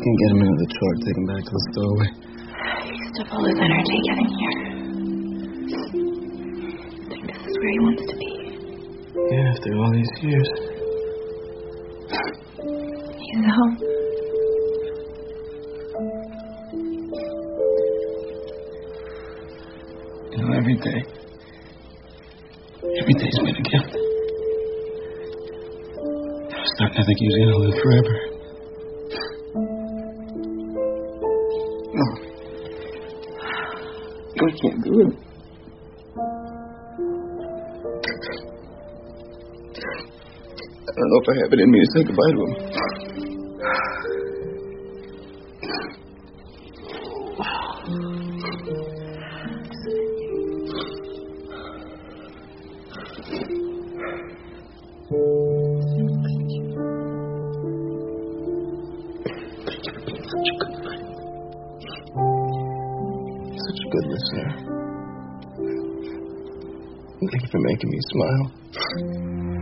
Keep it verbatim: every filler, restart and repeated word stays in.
can get him into the truck, take him back to the stowaway. He used up all his energy getting here. I think this is where he wants to be. Yeah, after all these years. He's home. You know, every day, every day's been a gift. I'm starting to think he's gonna live forever. No. I can't do it. I don't know if I have it in me to say goodbye to him. Such a good friend. Such a good listener. Thank you for making me smile.